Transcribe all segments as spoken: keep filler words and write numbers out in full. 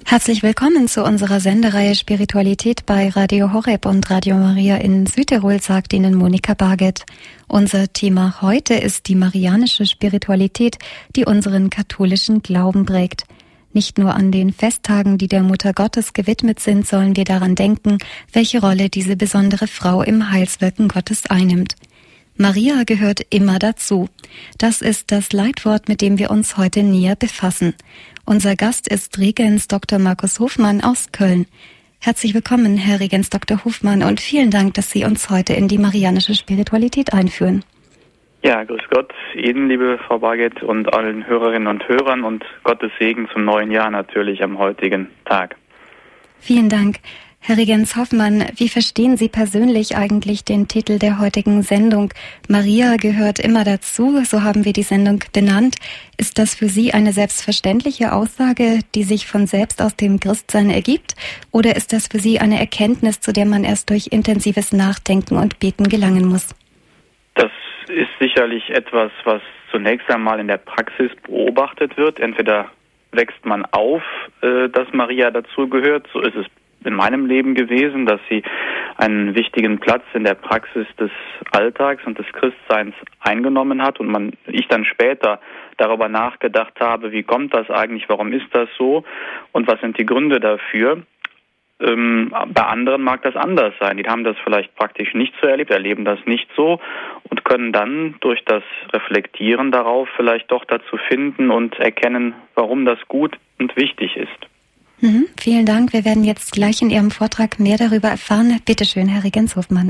Herzlich willkommen zu unserer Sendereihe Spiritualität bei Radio Horeb und Radio Maria in Südtirol, sagt Ihnen Monika Barget. Unser Thema heute ist die marianische Spiritualität, die unseren katholischen Glauben prägt. Nicht nur an den Festtagen, die der Mutter Gottes gewidmet sind, sollen wir daran denken, welche Rolle diese besondere Frau im Heilswirken Gottes einnimmt. Maria gehört immer dazu. Das ist das Leitwort, mit dem wir uns heute näher befassen. Unser Gast ist Regens Doktor Markus Hofmann aus Köln. Herzlich willkommen, Herr Regens Doktor Hofmann, und vielen Dank, dass Sie uns heute in die marianische Spiritualität einführen. Ja, grüß Gott Ihnen, liebe Frau Barget, und allen Hörerinnen und Hörern, und Gottes Segen zum neuen Jahr natürlich am heutigen Tag. Vielen Dank. Herr Regens Hofmann, wie verstehen Sie persönlich eigentlich den Titel der heutigen Sendung? Maria gehört immer dazu, so haben wir die Sendung benannt. Ist das für Sie eine selbstverständliche Aussage, die sich von selbst aus dem Christsein ergibt? Oder ist das für Sie eine Erkenntnis, zu der man erst durch intensives Nachdenken und Beten gelangen muss? Das ist sicherlich etwas, was zunächst einmal in der Praxis beobachtet wird. Entweder wächst man auf, äh, dass Maria dazugehört, so ist es in meinem Leben gewesen, dass sie einen wichtigen Platz in der Praxis des Alltags und des Christseins eingenommen hat und man ich dann später darüber nachgedacht habe, wie kommt das eigentlich, warum ist das so und was sind die Gründe dafür. Ähm, bei anderen mag das anders sein. Die haben das vielleicht praktisch nicht so erlebt, erleben das nicht so und können dann durch das Reflektieren darauf vielleicht doch dazu finden und erkennen, warum das gut und wichtig ist. Mhm, vielen Dank. Wir werden jetzt gleich in Ihrem Vortrag mehr darüber erfahren. Bitte schön, Herr Regens Hofmann.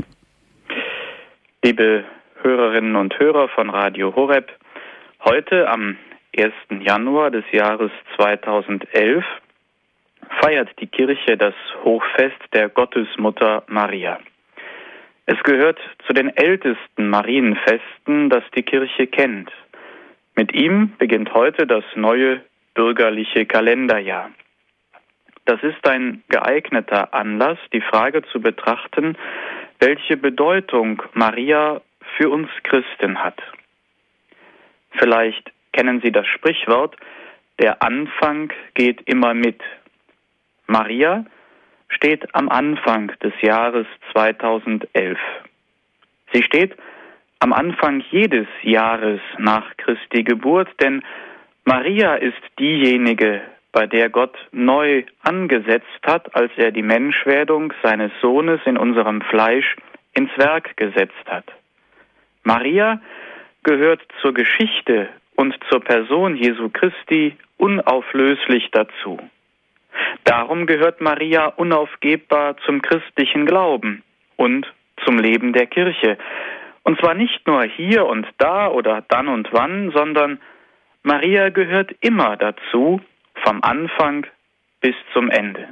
Liebe Hörerinnen und Hörer von Radio Horeb, heute am ersten Januar des Jahres zweitausendelf feiert die Kirche das Hochfest der Gottesmutter Maria. Es gehört zu den ältesten Marienfesten, das die Kirche kennt. Mit ihm beginnt heute das neue bürgerliche Kalenderjahr. Das ist ein geeigneter Anlass, die Frage zu betrachten, welche Bedeutung Maria für uns Christen hat. Vielleicht kennen Sie das Sprichwort, der Anfang geht immer mit. Maria steht am Anfang des Jahres zweitausendelf. Sie steht am Anfang jedes Jahres nach Christi Geburt, denn Maria ist diejenige, bei der Gott neu angesetzt hat, als er die Menschwerdung seines Sohnes in unserem Fleisch ins Werk gesetzt hat. Maria gehört zur Geschichte und zur Person Jesu Christi unauflöslich dazu. Darum gehört Maria unaufgebbar zum christlichen Glauben und zum Leben der Kirche. Und zwar nicht nur hier und da oder dann und wann, sondern Maria gehört immer dazu, vom Anfang bis zum Ende.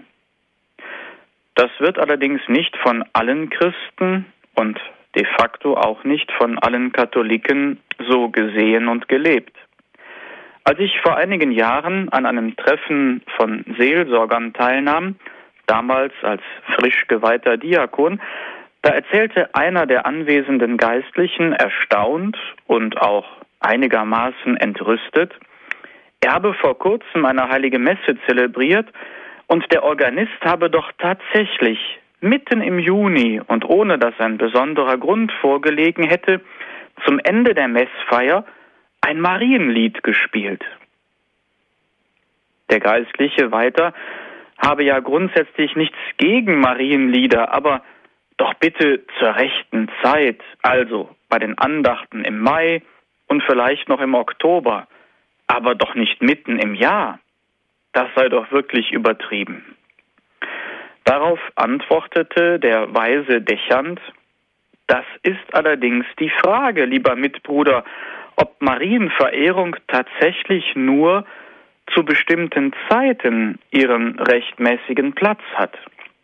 Das wird allerdings nicht von allen Christen und de facto auch nicht von allen Katholiken so gesehen und gelebt. Als ich vor einigen Jahren an einem Treffen von Seelsorgern teilnahm, damals als frisch geweihter Diakon, da erzählte einer der anwesenden Geistlichen erstaunt und auch einigermaßen entrüstet, er habe vor kurzem eine heilige Messe zelebriert und der Organist habe doch tatsächlich mitten im Juni und ohne dass ein besonderer Grund vorgelegen hätte, zum Ende der Messfeier ein Marienlied gespielt. Der Geistliche weiter habe ja grundsätzlich nichts gegen Marienlieder, aber doch bitte zur rechten Zeit, also bei den Andachten im Mai und vielleicht noch im Oktober, aber doch nicht mitten im Jahr. Das sei doch wirklich übertrieben. Darauf antwortete der weise Dächernd, das ist allerdings die Frage, lieber Mitbruder, ob Marienverehrung tatsächlich nur zu bestimmten Zeiten ihren rechtmäßigen Platz hat.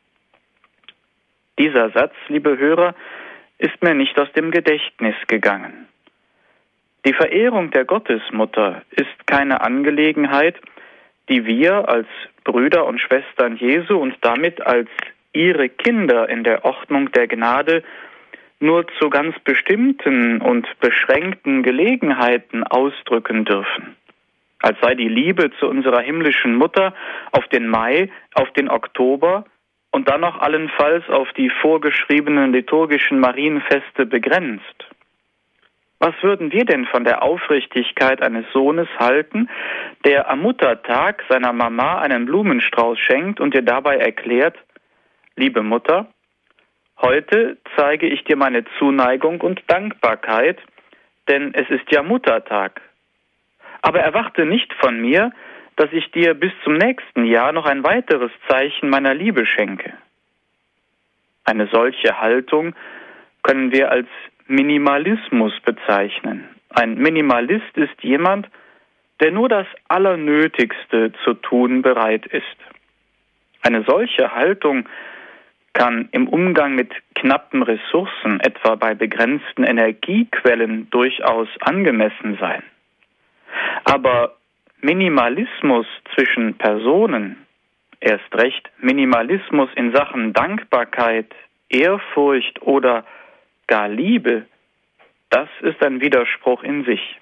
Dieser Satz, liebe Hörer, ist mir nicht aus dem Gedächtnis gegangen. Die Verehrung der Gottesmutter ist keine Angelegenheit, die wir als Brüder und Schwestern Jesu und damit als ihre Kinder in der Ordnung der Gnade nur zu ganz bestimmten und beschränkten Gelegenheiten ausdrücken dürfen. als sei die Liebe zu unserer himmlischen Mutter auf den Mai, auf den Oktober und dann noch allenfalls auf die vorgeschriebenen liturgischen Marienfeste begrenzt. Was würden wir denn von der Aufrichtigkeit eines Sohnes halten, der am Muttertag seiner Mama einen Blumenstrauß schenkt und ihr dabei erklärt: Liebe Mutter, heute zeige ich dir meine Zuneigung und Dankbarkeit, denn es ist ja Muttertag. Aber erwarte nicht von mir, dass ich dir bis zum nächsten Jahr noch ein weiteres Zeichen meiner Liebe schenke. Eine solche Haltung können wir als Minimalismus bezeichnen. Ein Minimalist ist jemand, der nur das Allernötigste zu tun bereit ist. Eine solche Haltung kann im Umgang mit knappen Ressourcen, etwa bei begrenzten Energiequellen, durchaus angemessen sein. Aber Minimalismus zwischen Personen, erst recht Minimalismus in Sachen Dankbarkeit, Ehrfurcht oder gar Liebe, das ist ein Widerspruch in sich.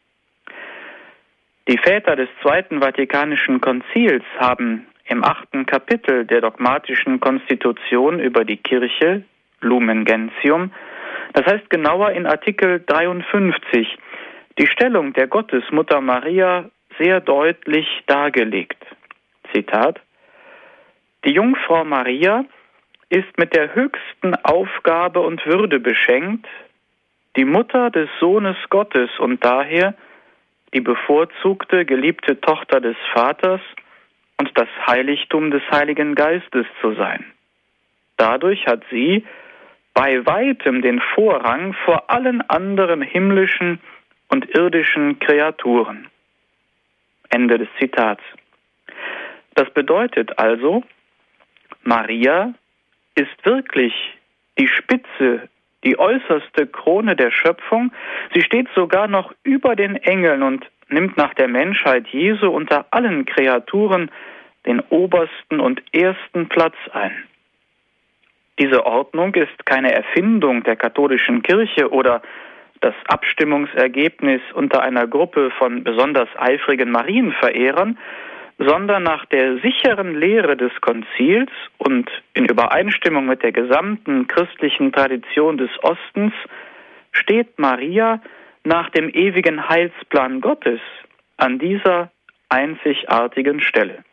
Die Väter des Zweiten Vatikanischen Konzils haben im achten Kapitel der dogmatischen Konstitution über die Kirche, Lumen Gentium, das heißt genauer in Artikel dreiundfünfzig, die Stellung der Gottesmutter Maria sehr deutlich dargelegt. Zitat: Die Jungfrau Maria ist mit der höchsten Aufgabe und Würde beschenkt, die Mutter des Sohnes Gottes und daher die bevorzugte, geliebte Tochter des Vaters und das Heiligtum des Heiligen Geistes zu sein. Dadurch hat sie bei weitem den Vorrang vor allen anderen himmlischen und irdischen Kreaturen. Ende des Zitats. Das bedeutet also, Maria ist wirklich die Spitze, die äußerste Krone der Schöpfung. Sie steht sogar noch über den Engeln und nimmt nach der Menschheit Jesu unter allen Kreaturen den obersten und ersten Platz ein. Diese Ordnung ist keine Erfindung der katholischen Kirche oder das Abstimmungsergebnis unter einer Gruppe von besonders eifrigen Marienverehrern, sondern nach der sicheren Lehre des Konzils und in Übereinstimmung mit der gesamten christlichen Tradition des Ostens steht Maria nach dem ewigen Heilsplan Gottes an dieser einzigartigen Stelle.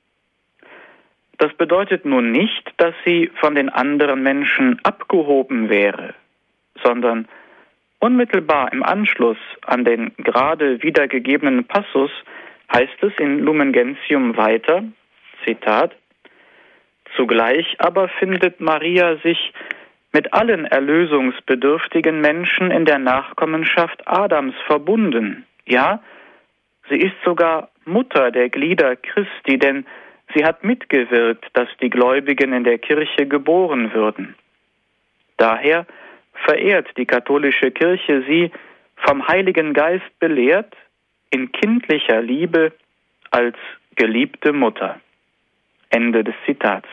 Das bedeutet nun nicht, dass sie von den anderen Menschen abgehoben wäre, sondern unmittelbar im Anschluss an den gerade wiedergegebenen Passus heißt es in Lumen Gentium weiter, Zitat: Zugleich aber findet Maria sich mit allen erlösungsbedürftigen Menschen in der Nachkommenschaft Adams verbunden. Ja, sie ist sogar Mutter der Glieder Christi, denn sie hat mitgewirkt, dass die Gläubigen in der Kirche geboren würden. Daher verehrt die katholische Kirche sie, vom Heiligen Geist belehrt, in kindlicher Liebe als geliebte Mutter. Ende des Zitats.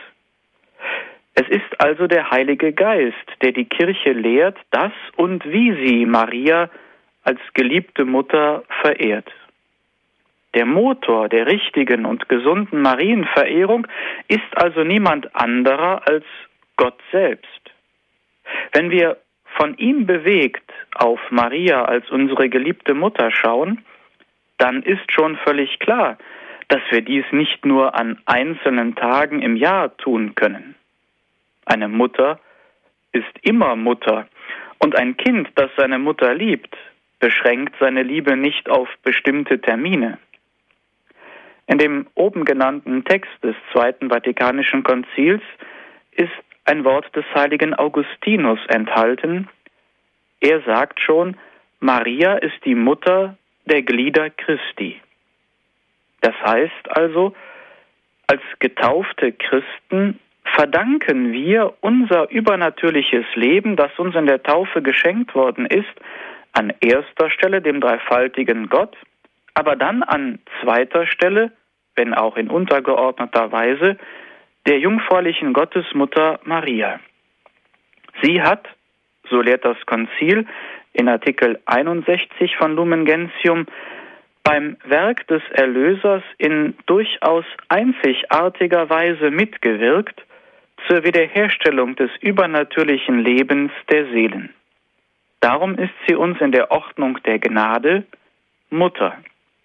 Es ist also der Heilige Geist, der die Kirche lehrt, dass und wie sie Maria als geliebte Mutter verehrt. Der Motor der richtigen und gesunden Marienverehrung ist also niemand anderer als Gott selbst. Wenn wir von ihm bewegt auf Maria als unsere geliebte Mutter schauen, dann ist schon völlig klar, dass wir dies nicht nur an einzelnen Tagen im Jahr tun können. Eine Mutter ist immer Mutter und ein Kind, das seine Mutter liebt, beschränkt seine Liebe nicht auf bestimmte Termine. In dem oben genannten Text des Zweiten Vatikanischen Konzils ist ein Wort des heiligen Augustinus enthalten. Er sagt schon, Maria ist die Mutter der Glieder Christi. Das heißt also, als getaufte Christen verdanken wir unser übernatürliches Leben, das uns in der Taufe geschenkt worden ist, an erster Stelle dem dreifaltigen Gott, aber dann an zweiter Stelle, wenn auch in untergeordneter Weise, der jungfräulichen Gottesmutter Maria. Sie hat, so lehrt das Konzil in Artikel einundsechzig von Lumen Gentium, beim Werk des Erlösers in durchaus einzigartiger Weise mitgewirkt zur Wiederherstellung des übernatürlichen Lebens der Seelen. Darum ist sie uns in der Ordnung der Gnade Mutter.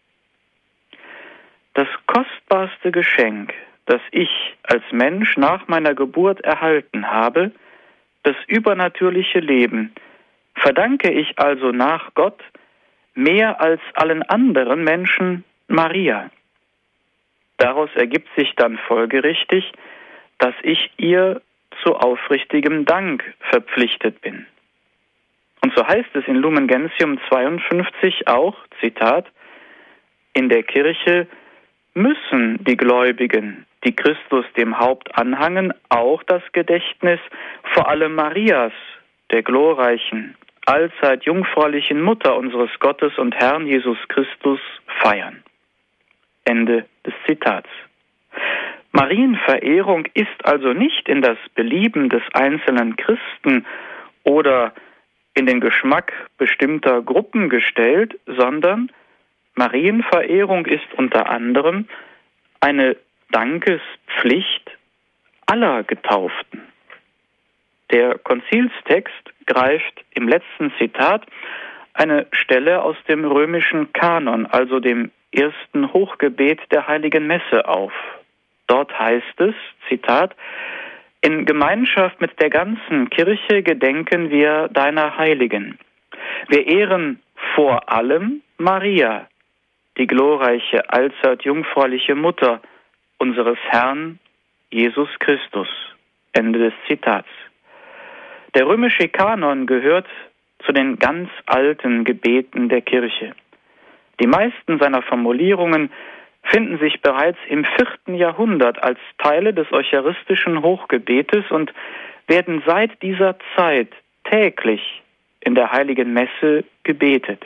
Das kostbarste Geschenk, das ich als Mensch nach meiner Geburt erhalten habe, das übernatürliche Leben, verdanke ich also nach Gott mehr als allen anderen Menschen Maria. Daraus ergibt sich dann folgerichtig, dass ich ihr zu aufrichtigem Dank verpflichtet bin. Und so heißt es in Lumen Gentium zweiundfünfzig auch, Zitat, in der Kirche müssen die Gläubigen, die Christus dem Haupt anhangen, auch das Gedächtnis vor allem Marias, der glorreichen, allzeit jungfräulichen Mutter unseres Gottes und Herrn Jesus Christus feiern. Ende des Zitats. Marienverehrung ist also nicht in das Belieben des einzelnen Christen oder in den Geschmack bestimmter Gruppen gestellt, sondern Marienverehrung ist unter anderem eine Dankespflicht aller Getauften. Der Konzilstext greift im letzten Zitat eine Stelle aus dem römischen Kanon, also dem ersten Hochgebet der Heiligen Messe auf. Dort heißt es, Zitat, in Gemeinschaft mit der ganzen Kirche gedenken wir deiner Heiligen. Wir ehren vor allem Maria, die glorreiche, allzeit jungfräuliche Mutter unseres Herrn Jesus Christus. Ende des Zitats. Der römische Kanon gehört zu den ganz alten Gebeten der Kirche. Die meisten seiner Formulierungen finden sich bereits im vierten Jahrhundert als Teile des eucharistischen Hochgebetes und werden seit dieser Zeit täglich in der Heiligen Messe gebetet.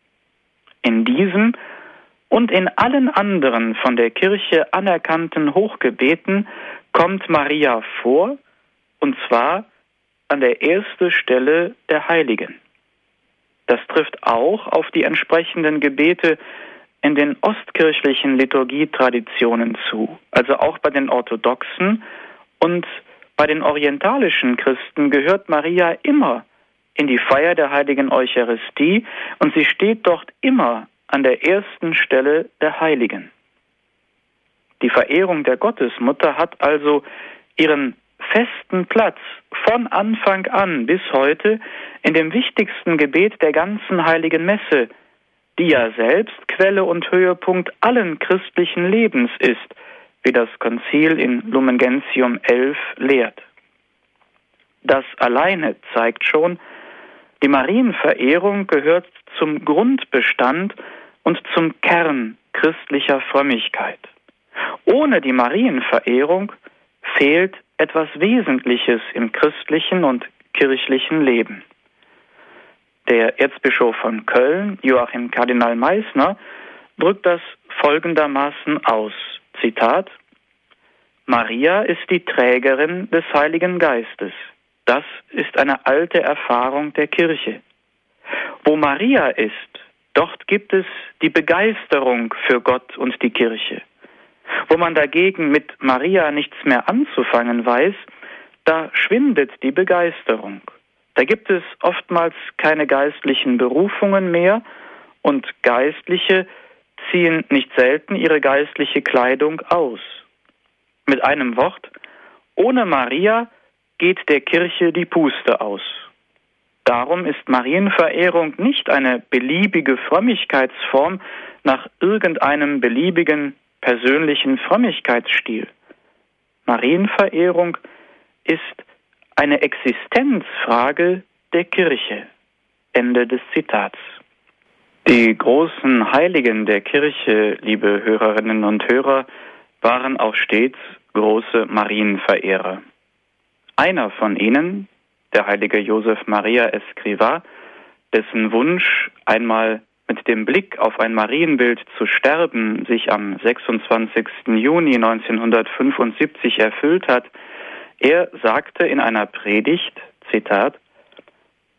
In diesem und in allen anderen von der Kirche anerkannten Hochgebeten kommt Maria vor, und zwar an der ersten Stelle der Heiligen. Das trifft auch auf die entsprechenden Gebete in den ostkirchlichen Liturgietraditionen zu, also auch bei den Orthodoxen, und bei den orientalischen Christen gehört Maria immer in die Feier der heiligen Eucharistie und sie steht dort immer an der ersten Stelle der Heiligen. Die Verehrung der Gottesmutter hat also ihren festen Platz von Anfang an bis heute in dem wichtigsten Gebet der ganzen Heiligen Messe, die ja selbst Quelle und Höhepunkt allen christlichen Lebens ist, wie das Konzil in Lumen Gentium elf lehrt. Das alleine zeigt schon, die Marienverehrung gehört zum Grundbestand und zum Kern christlicher Frömmigkeit. Ohne die Marienverehrung fehlt etwas Wesentliches im christlichen und kirchlichen Leben. Der Erzbischof von Köln, Joachim Kardinal Meissner, drückt das folgendermaßen aus, Zitat, Maria ist die Trägerin des Heiligen Geistes. Das ist eine alte Erfahrung der Kirche. Wo Maria ist, dort gibt es die Begeisterung für Gott und die Kirche. Wo man dagegen mit Maria nichts mehr anzufangen weiß, da schwindet die Begeisterung. Da gibt es oftmals keine geistlichen Berufungen mehr und Geistliche ziehen nicht selten ihre geistliche Kleidung aus. Mit einem Wort, ohne Maria geht der Kirche die Puste aus. Darum ist Marienverehrung nicht eine beliebige Frömmigkeitsform nach irgendeinem beliebigen persönlichen Frömmigkeitsstil. Marienverehrung ist eine Existenzfrage der Kirche. Ende des Zitats. Die großen Heiligen der Kirche, liebe Hörerinnen und Hörer, waren auch stets große Marienverehrer. Einer von ihnen, der heilige Josef Maria Escrivá, dessen Wunsch, einmal mit dem Blick auf ein Marienbild zu sterben, sich am sechsundzwanzigsten Juni neunzehnhundertfünfundsiebzig erfüllt hat, er sagte in einer Predigt, Zitat,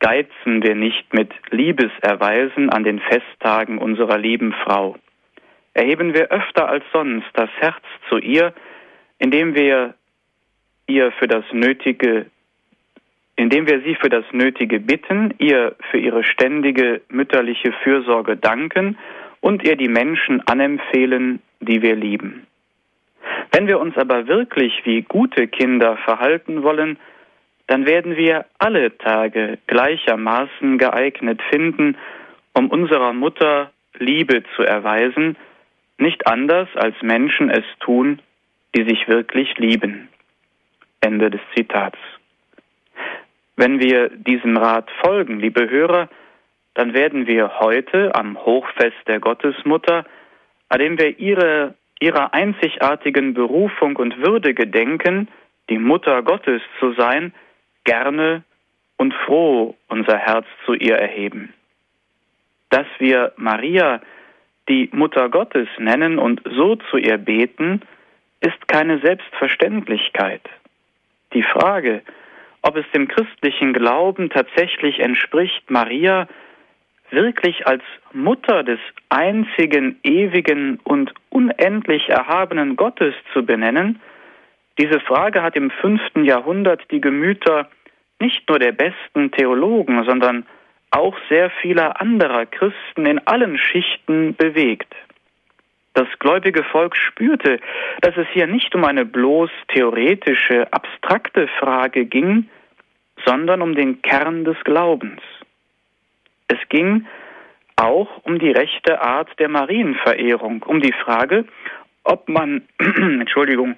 geizen wir nicht mit Liebeserweisen an den Festtagen unserer lieben Frau. Erheben wir öfter als sonst das Herz zu ihr, indem wir ihr für das Nötige, indem wir sie für das Nötige bitten, ihr für ihre ständige mütterliche Fürsorge danken und ihr die Menschen anempfehlen, die wir lieben. Wenn wir uns aber wirklich wie gute Kinder verhalten wollen, dann werden wir alle Tage gleichermaßen geeignet finden, um unserer Mutter Liebe zu erweisen, nicht anders als Menschen es tun, die sich wirklich lieben. Ende des Zitats. Wenn wir diesem Rat folgen, liebe Hörer, dann werden wir heute am Hochfest der Gottesmutter, an dem wir ihre, ihrer einzigartigen Berufung und Würde gedenken, die Mutter Gottes zu sein, gerne und froh unser Herz zu ihr erheben. Dass wir Maria die Mutter Gottes nennen und so zu ihr beten, ist keine Selbstverständlichkeit. Die Frage, ob es dem christlichen Glauben tatsächlich entspricht, Maria wirklich als Mutter des einzigen, ewigen und unendlich erhabenen Gottes zu benennen, diese Frage hat im fünften Jahrhundert die Gemüter nicht nur der besten Theologen, sondern auch sehr vieler anderer Christen in allen Schichten bewegt. Das gläubige Volk spürte, dass es hier nicht um eine bloß theoretische, abstrakte Frage ging, sondern um den Kern des Glaubens. Es ging auch um die rechte Art der Marienverehrung, um die Frage, ob man, Entschuldigung,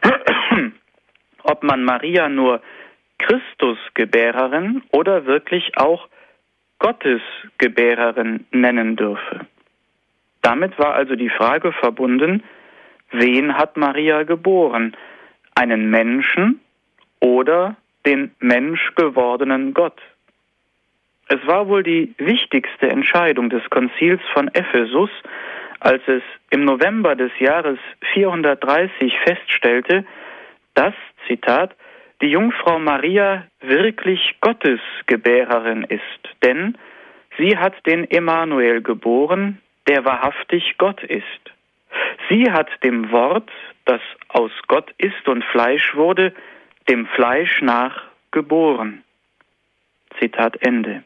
ob man Maria nur Christusgebärerin oder wirklich auch Gottesgebärerin nennen dürfe. Damit war also die Frage verbunden, wen hat Maria geboren? Einen Menschen oder den menschgewordenen Gott? Es war wohl die wichtigste Entscheidung des Konzils von Ephesus, als es im November des Jahres vierhundertdreißig feststellte, dass, Zitat, die Jungfrau Maria wirklich Gottesgebärerin ist, denn sie hat den Emmanuel geboren, der wahrhaftig Gott ist. Sie hat dem Wort, das aus Gott ist und Fleisch wurde, dem Fleisch nach geboren. Zitat Ende.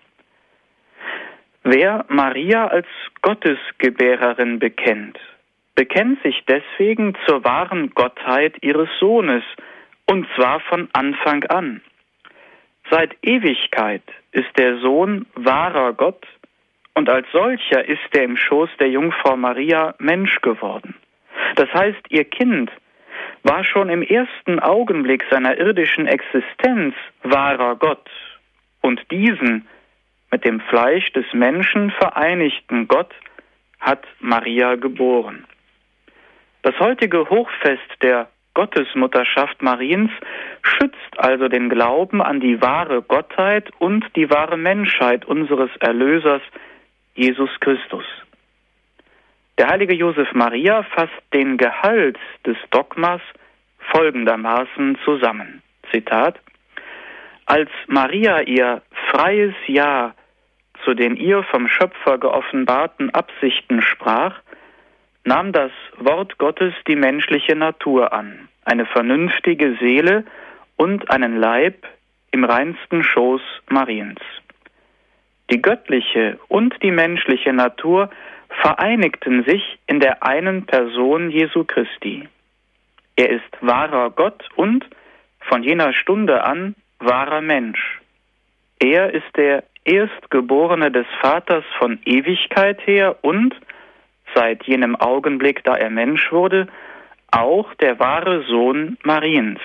Wer Maria als Gottesgebärerin bekennt, bekennt sich deswegen zur wahren Gottheit ihres Sohnes, und zwar von Anfang an. Seit Ewigkeit ist der Sohn wahrer Gott, und als solcher ist er im Schoß der Jungfrau Maria Mensch geworden. Das heißt, ihr Kind war schon im ersten Augenblick seiner irdischen Existenz wahrer Gott, und diesen mit dem Fleisch des Menschen vereinigten Gott hat Maria geboren. Das heutige Hochfest der Gottesmutterschaft Mariens schützt also den Glauben an die wahre Gottheit und die wahre Menschheit unseres Erlösers Jesus Christus. Der heilige Josef Maria fasst den Gehalt des Dogmas folgendermaßen zusammen. Zitat: Als Maria ihr freies Ja zu den ihr vom Schöpfer geoffenbarten Absichten sprach, nahm das Wort Gottes die menschliche Natur an, eine vernünftige Seele und einen Leib im reinsten Schoß Mariens. Die göttliche und die menschliche Natur vereinigten sich in der einen Person Jesu Christi. Er ist wahrer Gott und von jener Stunde an wahrer Mensch. Er ist der Erstgeborene des Vaters von Ewigkeit her und, seit jenem Augenblick, da er Mensch wurde, auch der wahre Sohn Mariens.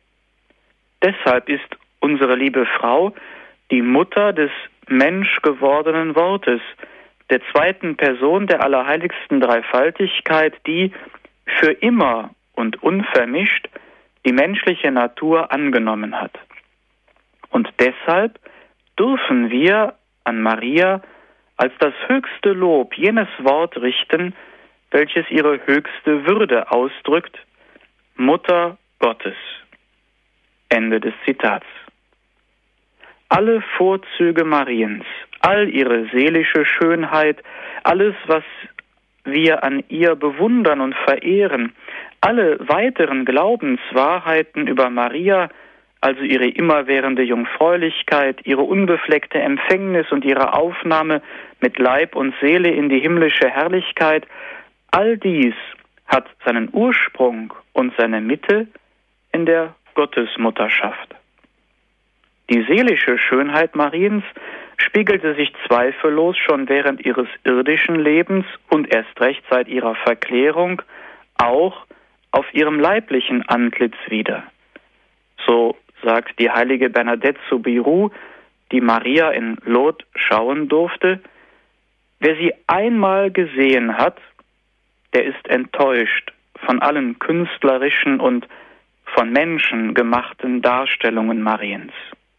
Deshalb ist unsere liebe Frau die Mutter des menschgewordenen Wortes, der zweiten Person der allerheiligsten Dreifaltigkeit, die für immer und unvermischt die menschliche Natur angenommen hat. Und deshalb dürfen wir an Maria als das höchste Lob jenes Wort richten, welches ihre höchste Würde ausdrückt, Mutter Gottes. Ende des Zitats. alle Vorzüge Mariens, all ihre seelische Schönheit, alles, was wir an ihr bewundern und verehren, alle weiteren Glaubenswahrheiten über Maria, also ihre immerwährende Jungfräulichkeit, ihre unbefleckte Empfängnis und ihre Aufnahme mit Leib und Seele in die himmlische Herrlichkeit, all dies hat seinen Ursprung und seine Mitte in der Gottesmutterschaft. Die seelische Schönheit Mariens spiegelte sich zweifellos schon während ihres irdischen Lebens und erst recht seit ihrer Verklärung auch auf ihrem leiblichen Antlitz wider. So sagt die heilige Bernadette Soubirous, die Maria in Lourdes schauen durfte: Wer sie einmal gesehen hat, der ist enttäuscht von allen künstlerischen und von Menschen gemachten Darstellungen Mariens.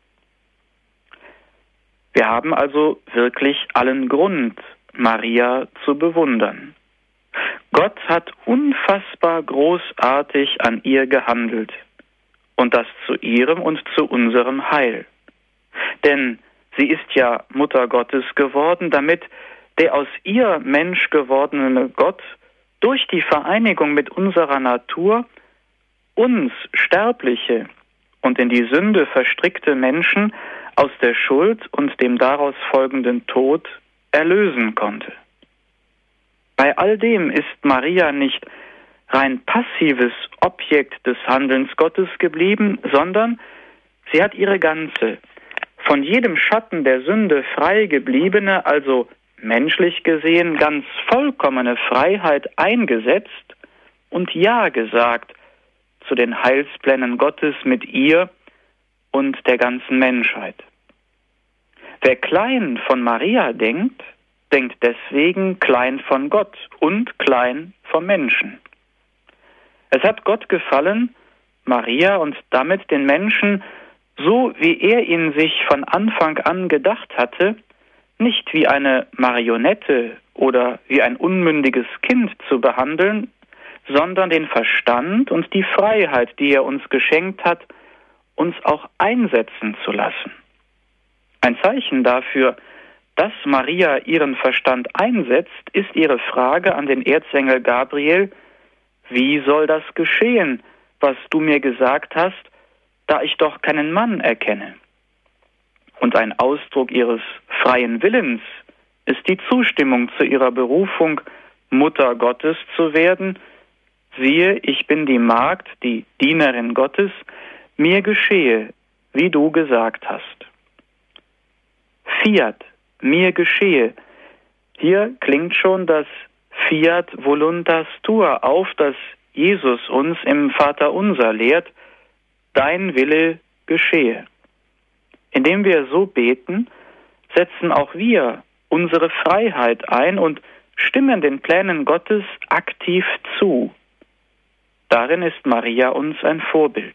Wir haben also wirklich allen Grund, Maria zu bewundern. Gott hat unfassbar großartig an ihr gehandelt, und das zu ihrem und zu unserem Heil. Denn sie ist ja Mutter Gottes geworden, damit der aus ihr Mensch gewordene Gott durch die Vereinigung mit unserer Natur uns sterbliche und in die Sünde verstrickte Menschen aus der Schuld und dem daraus folgenden Tod erlösen konnte. Bei all dem ist Maria nicht rein passives Objekt des Handelns Gottes geblieben, sondern sie hat ihre ganze, von jedem Schatten der Sünde frei gebliebene, also menschlich gesehen ganz vollkommene Freiheit eingesetzt und Ja gesagt zu den Heilsplänen Gottes mit ihr und der ganzen Menschheit. Wer klein von Maria denkt, denkt deswegen klein von Gott und klein vom Menschen. Es hat Gott gefallen, Maria und damit den Menschen, so wie er ihn sich von Anfang an gedacht hatte, nicht wie eine Marionette oder wie ein unmündiges Kind zu behandeln, sondern den Verstand und die Freiheit, die er uns geschenkt hat, uns auch einsetzen zu lassen. Ein Zeichen dafür, dass Maria ihren Verstand einsetzt, ist ihre Frage an den Erzengel Gabriel: Wie soll das geschehen, was du mir gesagt hast, da ich doch keinen Mann erkenne? Und ein Ausdruck ihres freien Willens ist die Zustimmung zu ihrer Berufung, Mutter Gottes zu werden. Siehe, ich bin die Magd, die Dienerin Gottes, mir geschehe, wie du gesagt hast. Fiat, mir geschehe. Hier klingt schon das Fiat voluntas tua auf, das Jesus uns im Vaterunser lehrt: Dein Wille geschehe. Indem wir so beten, setzen auch wir unsere Freiheit ein und stimmen den Plänen Gottes aktiv zu. Darin ist Maria uns ein Vorbild.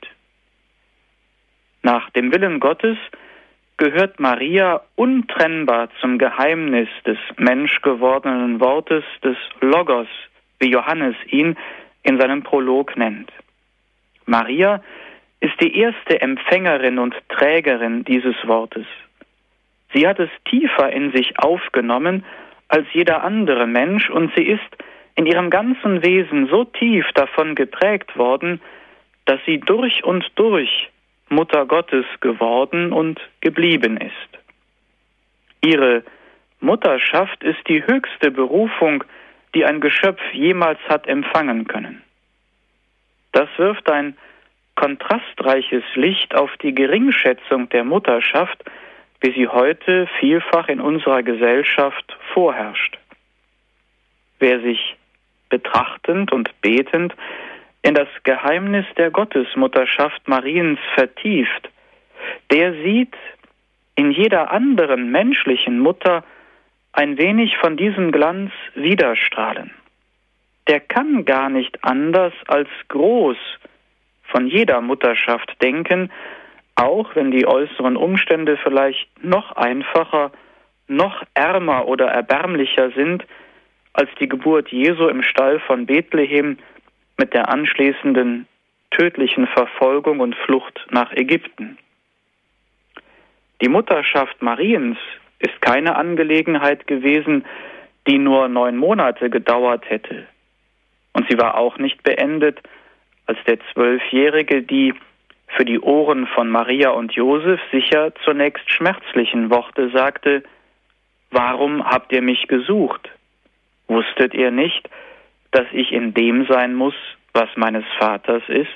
Nach dem Willen Gottes gehört Maria untrennbar zum Geheimnis des menschgewordenen Wortes, des Logos, wie Johannes ihn in seinem Prolog nennt. Maria ist die erste Empfängerin und Trägerin dieses Wortes. Sie hat es tiefer in sich aufgenommen als jeder andere Mensch, und sie ist in ihrem ganzen Wesen so tief davon geprägt worden, dass sie durch und durch Mutter Gottes geworden und geblieben ist. Ihre Mutterschaft ist die höchste Berufung, die ein Geschöpf jemals hat empfangen können. Das wirft ein kontrastreiches Licht auf die Geringschätzung der Mutterschaft, wie sie heute vielfach in unserer Gesellschaft vorherrscht. Wer sich betrachtend und betend in das Geheimnis der Gottesmutterschaft Mariens vertieft, der sieht in jeder anderen menschlichen Mutter ein wenig von diesem Glanz widerstrahlen. Der kann gar nicht anders als groß von jeder Mutterschaft denken, auch wenn die äußeren Umstände vielleicht noch einfacher, noch ärmer oder erbärmlicher sind als die Geburt Jesu im Stall von Bethlehem mit der anschließenden tödlichen Verfolgung und Flucht nach Ägypten. Die Mutterschaft Mariens ist keine Angelegenheit gewesen, die nur neun Monate gedauert hätte. Und sie war auch nicht beendet, als der Zwölfjährige die für die Ohren von Maria und Josef sicher zunächst schmerzlichen Worte sagte: Warum habt ihr mich gesucht? Wusstet ihr nicht, dass ich in dem sein muss, was meines Vaters ist?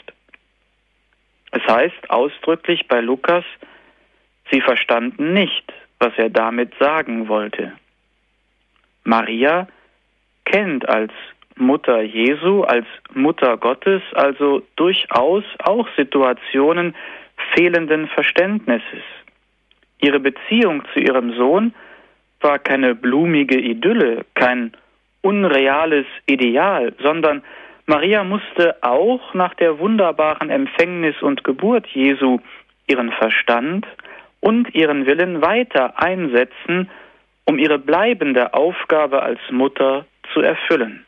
Es heißt ausdrücklich bei Lukas, sie verstanden nicht, was er damit sagen wollte. Maria kennt als Mutter Jesu, als Mutter Gottes also durchaus auch Situationen fehlenden Verständnisses. Ihre Beziehung zu ihrem Sohn war keine blumige Idylle, kein unreales Ideal, sondern Maria musste auch nach der wunderbaren Empfängnis und Geburt Jesu ihren Verstand und ihren Willen weiter einsetzen, um ihre bleibende Aufgabe als Mutter zu erfüllen.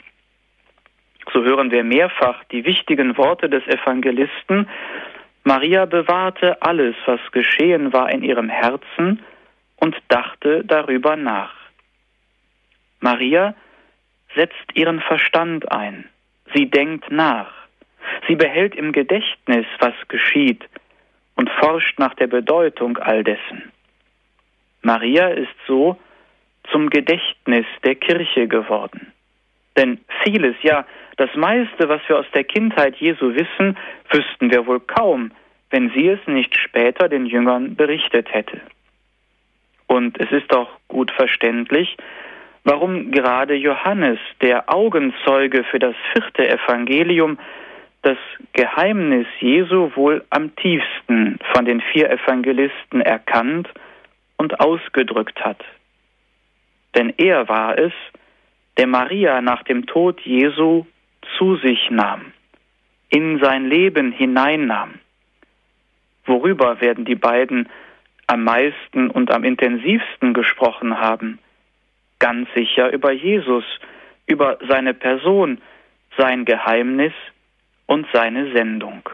So hören wir mehrfach die wichtigen Worte des Evangelisten: Maria bewahrte alles, was geschehen war, in ihrem Herzen und dachte darüber nach. Maria setzt ihren Verstand ein. Sie denkt nach. Sie behält im Gedächtnis, was geschieht, und forscht nach der Bedeutung all dessen. Maria ist so zum Gedächtnis der Kirche geworden. Denn vieles, ja, das meiste, was wir aus der Kindheit Jesu wissen, wüssten wir wohl kaum, wenn sie es nicht später den Jüngern berichtet hätte. Und es ist auch gut verständlich, warum gerade Johannes, der Augenzeuge für das vierte Evangelium, das Geheimnis Jesu wohl am tiefsten von den vier Evangelisten erkannt und ausgedrückt hat. Denn er war es, der Maria nach dem Tod Jesu zu sich nahm, in sein Leben hineinnahm. Worüber werden die beiden am meisten und am intensivsten gesprochen haben? Ganz sicher über Jesus, über seine Person, sein Geheimnis und seine Sendung.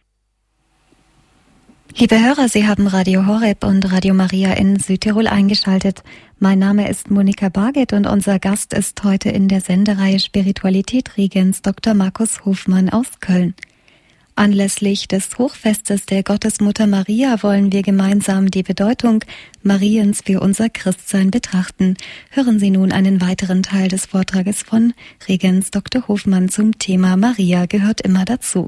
Liebe Hörer, Sie haben Radio Horeb und Radio Maria in Südtirol eingeschaltet. Mein Name ist Monika Barget und unser Gast ist heute in der Sendereihe Spiritualität Regens Doktor Markus Hofmann aus Köln. Anlässlich des Hochfestes der Gottesmutter Maria wollen wir gemeinsam die Bedeutung Mariens für unser Christsein betrachten. Hören Sie nun einen weiteren Teil des Vortrages von Regens Doktor Hofmann zum Thema Maria gehört immer dazu.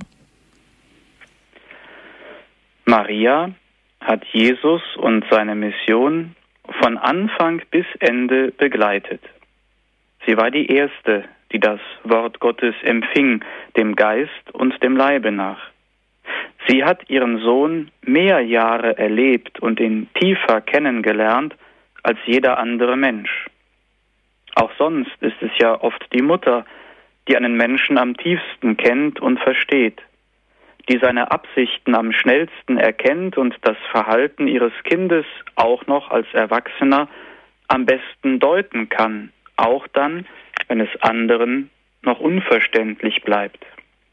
Maria hat Jesus und seine Mission von Anfang bis Ende begleitet. Sie war die Erste, die das Wort Gottes empfing, dem Geist und dem Leibe nach. Sie hat ihren Sohn mehr Jahre erlebt und ihn tiefer kennengelernt als jeder andere Mensch. Auch sonst ist es ja oft die Mutter, die einen Menschen am tiefsten kennt und versteht, die seine Absichten am schnellsten erkennt und das Verhalten ihres Kindes auch noch als Erwachsener am besten deuten kann, auch dann, wenn es anderen noch unverständlich bleibt.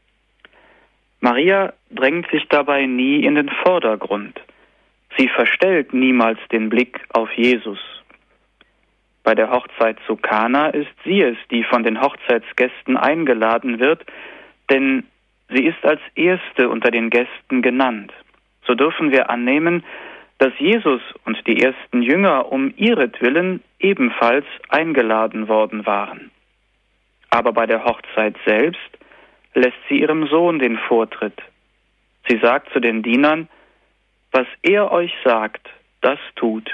Maria drängt sich dabei nie in den Vordergrund. Sie verstellt niemals den Blick auf Jesus. Bei der Hochzeit zu Kana ist sie es, die von den Hochzeitsgästen eingeladen wird, denn sie ist als Erste unter den Gästen genannt. So dürfen wir annehmen, dass Jesus und die ersten Jünger um ihretwillen ebenfalls eingeladen worden waren. Aber bei der Hochzeit selbst lässt sie ihrem Sohn den Vortritt. Sie sagt zu den Dienern: Was er euch sagt, das tut.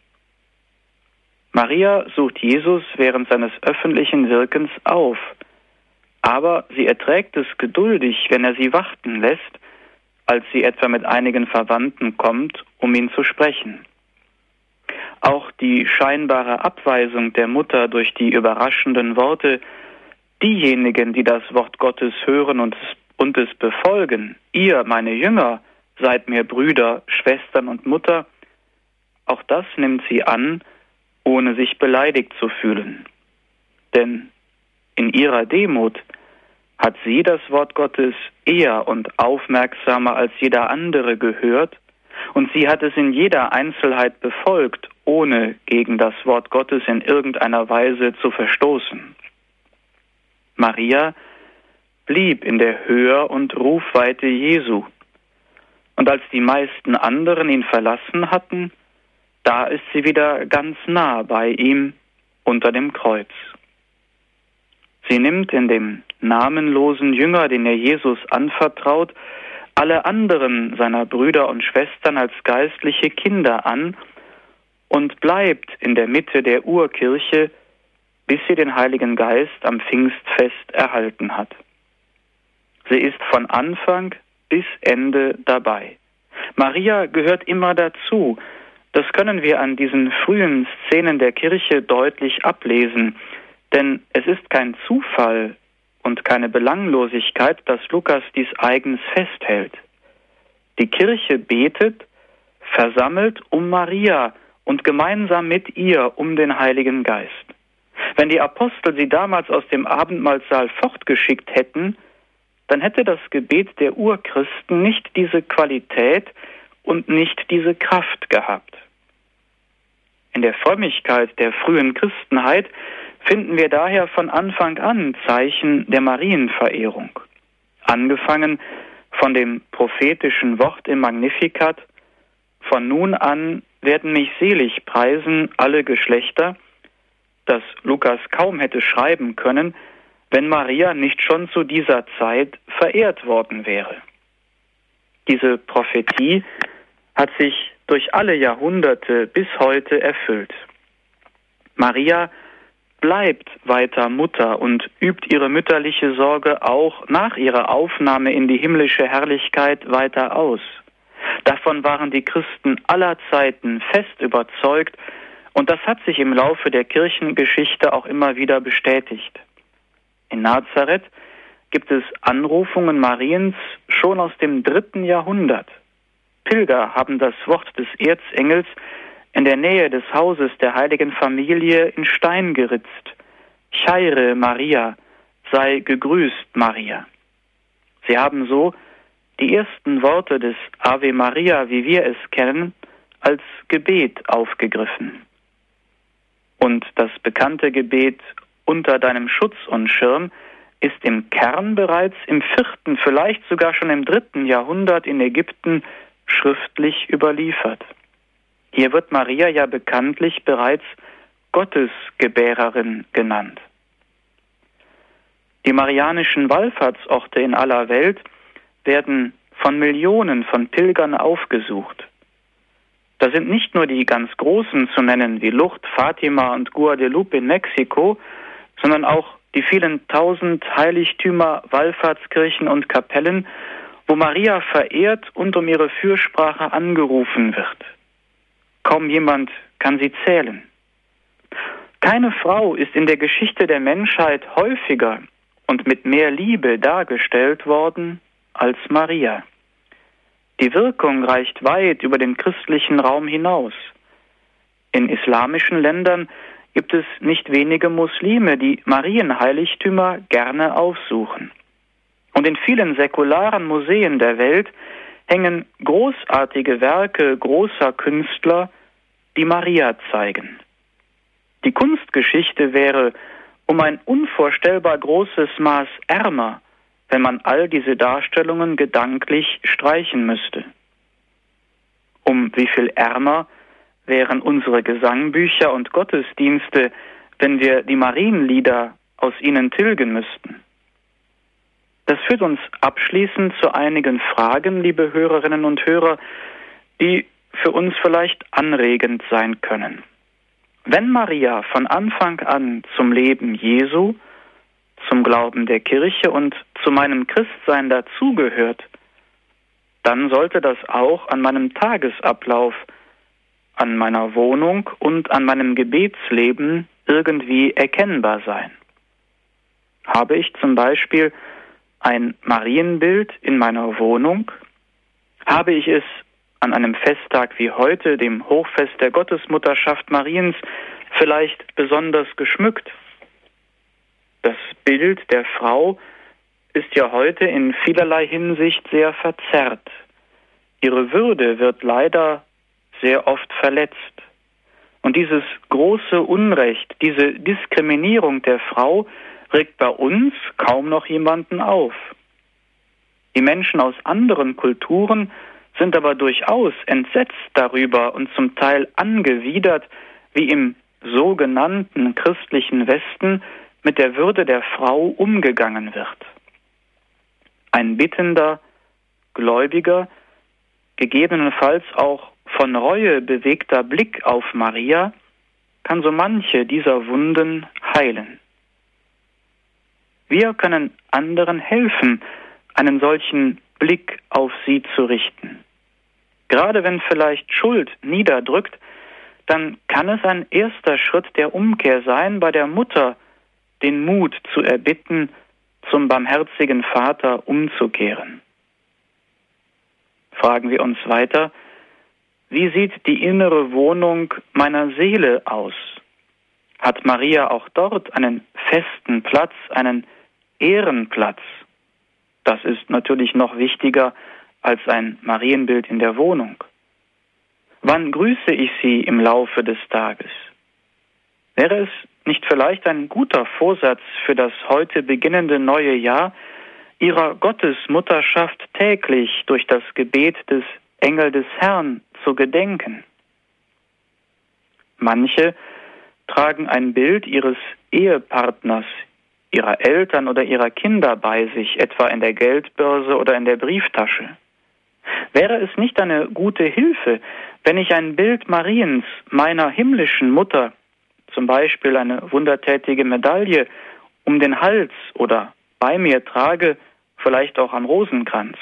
Maria sucht Jesus während seines öffentlichen Wirkens auf, aber sie erträgt es geduldig, wenn er sie warten lässt, als sie etwa mit einigen Verwandten kommt, um ihn zu sprechen. Auch die scheinbare Abweisung der Mutter durch die überraschenden Worte: Diejenigen, die das Wort Gottes hören und es, und es befolgen, ihr, meine Jünger, seid mir Brüder, Schwestern und Mutter, auch das nimmt sie an, ohne sich beleidigt zu fühlen. Denn in ihrer Demut hat sie das Wort Gottes eher und aufmerksamer als jeder andere gehört und sie hat es in jeder Einzelheit befolgt, ohne gegen das Wort Gottes in irgendeiner Weise zu verstoßen. Maria blieb in der Hör- und Rufweite Jesu. Und als die meisten anderen ihn verlassen hatten, da ist sie wieder ganz nah bei ihm unter dem Kreuz. Sie nimmt in dem namenlosen Jünger, den er Jesus anvertraut, alle anderen seiner Brüder und Schwestern als geistliche Kinder an und bleibt in der Mitte der Urkirche, bis sie den Heiligen Geist am Pfingstfest erhalten hat. Sie ist von Anfang bis Ende dabei. Maria gehört immer dazu. Das können wir an diesen frühen Szenen der Kirche deutlich ablesen, denn es ist kein Zufall und keine Belanglosigkeit, dass Lukas dies eigens festhält. Die Kirche betet, versammelt um Maria und gemeinsam mit ihr um den Heiligen Geist. Wenn die Apostel sie damals aus dem Abendmahlsaal fortgeschickt hätten, dann hätte das Gebet der Urchristen nicht diese Qualität und nicht diese Kraft gehabt. In der Frömmigkeit der frühen Christenheit finden wir daher von Anfang an Zeichen der Marienverehrung. Angefangen von dem prophetischen Wort im Magnificat: Von nun an werden mich selig preisen alle Geschlechter, das Lukas kaum hätte schreiben können, wenn Maria nicht schon zu dieser Zeit verehrt worden wäre. Diese Prophetie hat sich durch alle Jahrhunderte bis heute erfüllt. Maria bleibt weiter Mutter und übt ihre mütterliche Sorge auch nach ihrer Aufnahme in die himmlische Herrlichkeit weiter aus. Davon waren die Christen aller Zeiten fest überzeugt, und das hat sich im Laufe der Kirchengeschichte auch immer wieder bestätigt. In Nazareth gibt es Anrufungen Mariens schon aus dem dritten Jahrhundert. Pilger haben das Wort des Erzengels in der Nähe des Hauses der heiligen Familie in Stein geritzt. Chaire Maria, sei gegrüßt Maria. Sie haben so die ersten Worte des Ave Maria, wie wir es kennen, als Gebet aufgegriffen. Und das bekannte Gebet Unter deinem Schutz und Schirm ist im Kern bereits im vierten, vielleicht sogar schon im dritten Jahrhundert in Ägypten schriftlich überliefert. Hier wird Maria ja bekanntlich bereits Gottesgebärerin genannt. Die marianischen Wallfahrtsorte in aller Welt werden von Millionen von Pilgern aufgesucht. Da sind nicht nur die ganz großen zu nennen, wie Lourdes, Fatima und Guadalupe in Mexiko, sondern auch die vielen tausend Heiligtümer, Wallfahrtskirchen und Kapellen, wo Maria verehrt und um ihre Fürsprache angerufen wird. Kaum jemand kann sie zählen. Keine Frau ist in der Geschichte der Menschheit häufiger und mit mehr Liebe dargestellt worden als Maria. Die Wirkung reicht weit über den christlichen Raum hinaus. In islamischen Ländern gibt es nicht wenige Muslime, die Marienheiligtümer gerne aufsuchen. Und in vielen säkularen Museen der Welt hängen großartige Werke großer Künstler, die Maria zeigen. Die Kunstgeschichte wäre um ein unvorstellbar großes Maß ärmer, wenn man all diese Darstellungen gedanklich streichen müsste. Um wie viel ärmer wären unsere Gesangbücher und Gottesdienste, wenn wir die Marienlieder aus ihnen tilgen müssten. Das führt uns abschließend zu einigen Fragen, liebe Hörerinnen und Hörer, die für uns vielleicht anregend sein können. Wenn Maria von Anfang an zum Leben Jesu, zum Glauben der Kirche und zu meinem Christsein dazugehört, dann sollte das auch an meinem Tagesablauf, an meiner Wohnung und an meinem Gebetsleben irgendwie erkennbar sein. Habe ich zum Beispiel ein Marienbild in meiner Wohnung? Habe ich es an einem Festtag wie heute, dem Hochfest der Gottesmutterschaft Mariens, vielleicht besonders geschmückt? Das Bild der Frau ist ja heute in vielerlei Hinsicht sehr verzerrt. ihre Würde wird leider sehr oft verletzt. Und dieses große Unrecht, diese Diskriminierung der Frau regt bei uns kaum noch jemanden auf. Die Menschen aus anderen Kulturen sind aber durchaus entsetzt darüber und zum Teil angewidert, wie im sogenannten christlichen Westen mit der Würde der Frau umgegangen wird. Ein bittender, gläubiger, gegebenenfalls auch von Reue bewegter Blick auf Maria kann so manche dieser Wunden heilen. Wir können anderen helfen, einen solchen Blick auf sie zu richten. Gerade wenn vielleicht Schuld niederdrückt, dann kann es ein erster Schritt der Umkehr sein, bei der Mutter den Mut zu erbitten, zum barmherzigen Vater umzukehren. Fragen wir uns weiter, wie sieht die innere Wohnung meiner Seele aus? Hat Maria auch dort einen festen Platz, einen Ehrenplatz? Das ist natürlich noch wichtiger als ein Marienbild in der Wohnung. Wann grüße ich sie im Laufe des Tages? Wäre es nicht vielleicht ein guter Vorsatz für das heute beginnende neue Jahr, ihrer Gottesmutterschaft täglich durch das Gebet des Engel des Herrn zu gedenken? Manche tragen ein Bild ihres Ehepartners, ihrer Eltern oder ihrer Kinder bei sich, etwa in der Geldbörse oder in der Brieftasche. Wäre es nicht eine gute Hilfe, wenn ich ein Bild Mariens, meiner himmlischen Mutter, zum Beispiel eine wundertätige Medaille, um den Hals oder bei mir trage, vielleicht auch am Rosenkranz?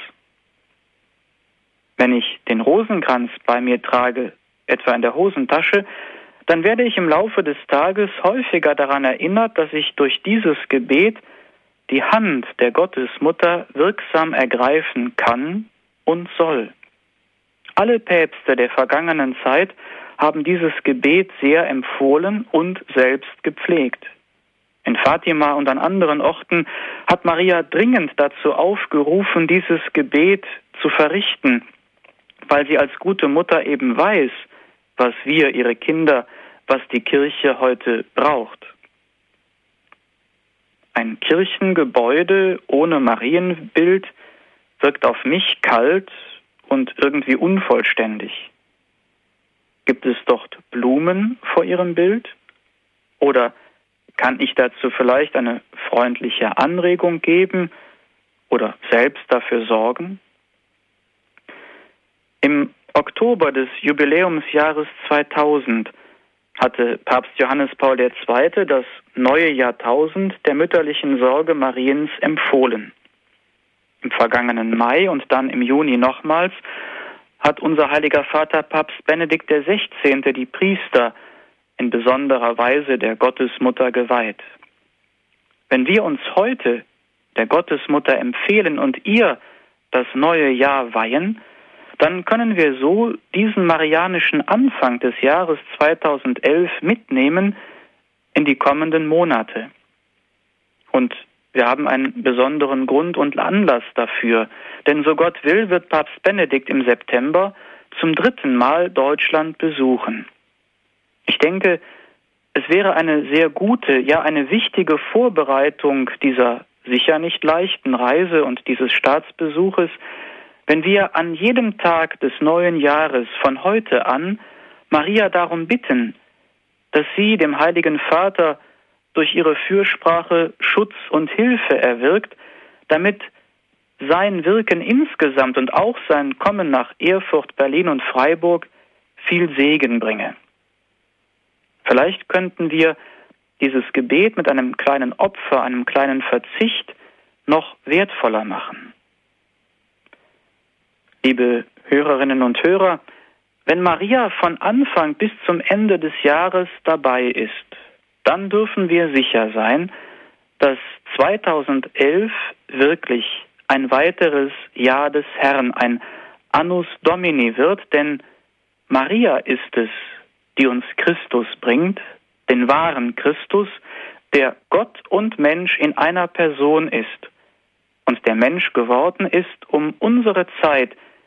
Wenn ich den Rosenkranz bei mir trage, etwa in der Hosentasche, dann werde ich im Laufe des Tages häufiger daran erinnert, dass ich durch dieses Gebet die Hand der Gottesmutter wirksam ergreifen kann und soll. Alle Päpste der vergangenen Zeit haben dieses Gebet sehr empfohlen und selbst gepflegt. In Fatima und an anderen Orten hat Maria dringend dazu aufgerufen, dieses Gebet zu verrichten, weil sie als gute Mutter eben weiß, was wir, ihre Kinder, was die Kirche heute braucht. Ein Kirchengebäude ohne Marienbild wirkt auf mich kalt und irgendwie unvollständig. Gibt es dort Blumen vor ihrem Bild? Oder kann ich dazu vielleicht eine freundliche Anregung geben oder selbst dafür sorgen? Im Oktober des Jubiläumsjahres zweitausend hatte Papst Johannes Paul der Zweite das neue Jahrtausend der mütterlichen Sorge Mariens empfohlen. Im vergangenen Mai und dann im Juni nochmals hat unser heiliger Vater Papst Benedikt der Sechzehnte die Priester in besonderer Weise der Gottesmutter geweiht. Wenn wir uns heute der Gottesmutter empfehlen und ihr das neue Jahr weihen, dann können wir so diesen marianischen Anfang des Jahres zweitausendelf mitnehmen in die kommenden Monate. Und wir haben einen besonderen Grund und Anlass dafür, denn so Gott will, wird Papst Benedikt im September zum dritten Mal Deutschland besuchen. Ich denke, es wäre eine sehr gute, ja eine wichtige Vorbereitung dieser sicher nicht leichten Reise und dieses Staatsbesuches, wenn wir an jedem Tag des neuen Jahres von heute an Maria darum bitten, dass sie dem Heiligen Vater durch ihre Fürsprache Schutz und Hilfe erwirkt, damit sein Wirken insgesamt und auch sein Kommen nach Erfurt, Berlin und Freiburg viel Segen bringe. Vielleicht könnten wir dieses Gebet mit einem kleinen Opfer, einem kleinen Verzicht noch wertvoller machen. Liebe Hörerinnen und Hörer, wenn Maria von Anfang bis zum Ende des Jahres dabei ist, dann dürfen wir sicher sein, dass zweitausendelf wirklich ein weiteres Jahr des Herrn, ein Annus Domini wird, denn Maria ist es, die uns Christus bringt, den wahren Christus, der Gott und Mensch in einer Person ist und der Mensch geworden ist, um unsere Zeit